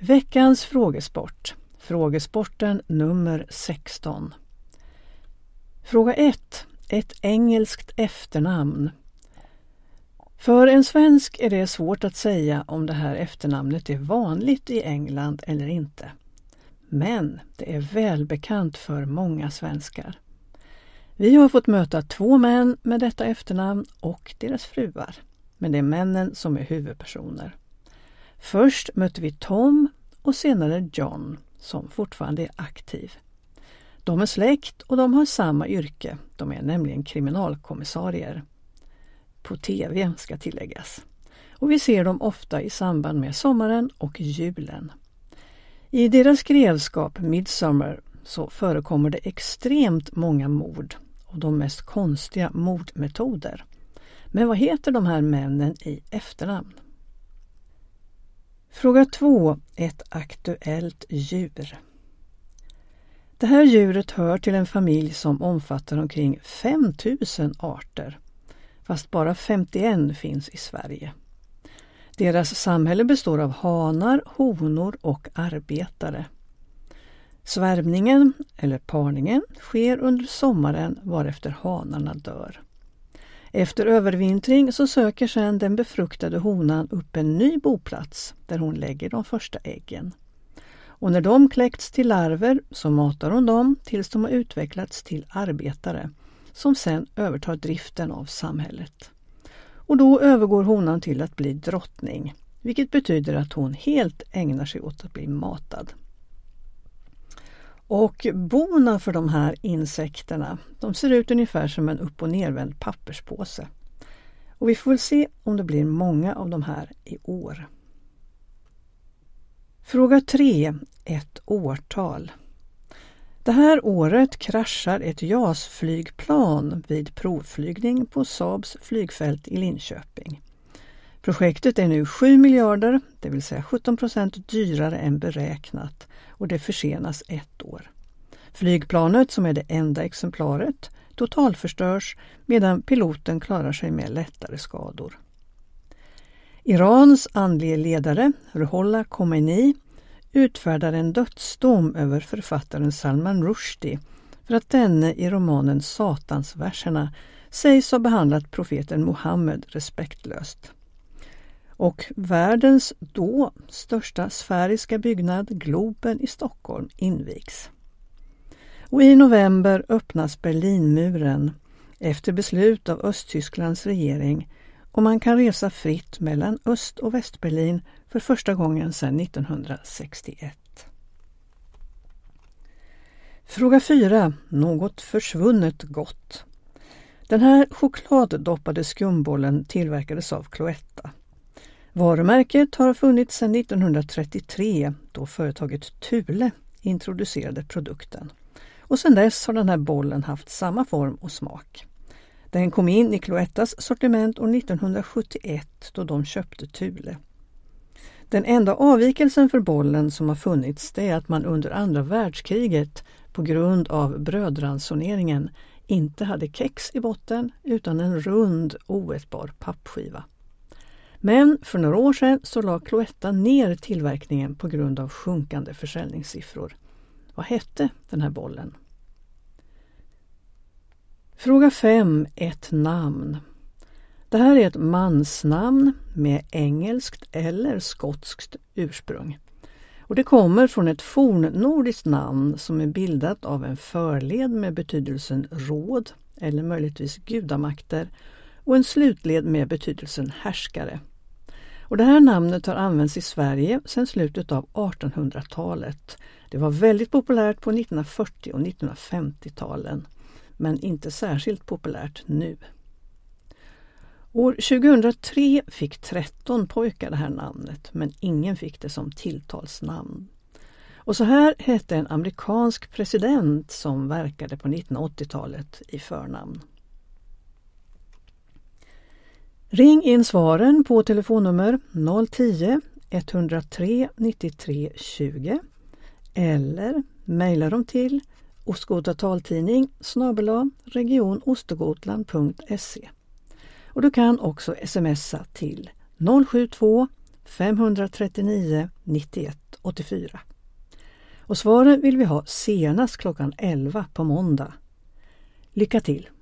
Veckans frågesport. Frågesporten nummer 16. Fråga 1. Ett engelskt efternamn. För en svensk är det svårt att säga om det här efternamnet är vanligt i England eller inte. Men det är välbekant för många svenskar. Vi har fått möta 2 män med detta efternamn och deras fruar. Men det är männen som är huvudpersoner. Först mötte vi Tom och senare John som fortfarande är aktiv. De är släkt och de har samma yrke. De är nämligen kriminalkommissarier. På tv ska tilläggas. Och vi ser dem ofta i samband med sommaren och julen. I deras grevskap Midsommar så förekommer det extremt många mord och de mest konstiga mordmetoder. Men vad heter de här männen i efternamn? Fråga 2. Ett aktuellt djur. Det här djuret hör till en familj som omfattar omkring 5000 arter, fast bara 51 finns i Sverige. Deras samhälle består av hanar, honor och arbetare. Svärmningen, eller parningen, sker under sommaren varefter hanarna dör. Efter övervintring så söker sedan den befruktade honan upp en ny boplats där hon lägger de första äggen. Och när de kläckts till larver så matar hon dem tills de har utvecklats till arbetare som sedan övertar driften av samhället. Och då övergår honan till att bli drottning, vilket betyder att hon helt ägnar sig åt att bli matad. Och bona för de här insekterna, de ser ut ungefär som en upp- och nervänd papperspåse. Och vi får väl se om det blir många av de här i år. Fråga 3. Ett årtal. Det här året kraschar ett JAS-flygplan vid provflygning på Saabs flygfält i Linköping. Projektet är nu 7 miljarder, det vill säga 17% dyrare än beräknat och det försenas 1 år. Flygplanet, som är det enda exemplaret, totalförstörs medan piloten klarar sig med lättare skador. Irans andlige ledare Ruhollah Khomeini utfärdar en dödsdom över författaren Salman Rushdie för att denne i romanen Satansverserna sägs ha behandlat profeten Muhammed respektlöst. Och världens då största sfäriska byggnad, Globen i Stockholm, invigs. Och i november öppnas Berlinmuren efter beslut av Östtysklands regering och man kan resa fritt mellan Öst- och Västberlin för första gången sedan 1961. Fråga 4. Något försvunnet gott. Den här chokladdoppade skumbollen tillverkades av Cloetta. Varumärket har funnits sedan 1933 då företaget Thule introducerade produkten. Och sedan dess har den här bollen haft samma form och smak. Den kom in i Cloettas sortiment år 1971 då de köpte Thule. Den enda avvikelsen för bollen som har funnits det är att man under andra världskriget på grund av brödransoneringen inte hade kex i botten utan en rund oätbar pappskiva. Men för några år sedan så la Cloetta ner tillverkningen på grund av sjunkande försäljningssiffror. Vad hette den här bollen? Fråga 5. Ett namn. Det här är ett mansnamn med engelskt eller skotskt ursprung. Och det kommer från ett fornnordiskt namn som är bildat av en förled med betydelsen råd eller möjligtvis gudamakter och en slutled med betydelsen härskare. Och det här namnet har använts i Sverige sedan slutet av 1800-talet. Det var väldigt populärt på 1940- och 1950-talen, men inte särskilt populärt nu. År 2003 fick 13 pojkar det här namnet, men ingen fick det som tilltalsnamn. Och så här hette en amerikansk president som verkade på 1980-talet i förnamn. Ring in svaren på telefonnummer 010-103 93 20 eller mejla dem till ostgotataltidning@regionostgotland.se. Och du kan också smsa till 072 539 91 84. Och svaren vill vi ha senast klockan 11 på måndag. Lycka till!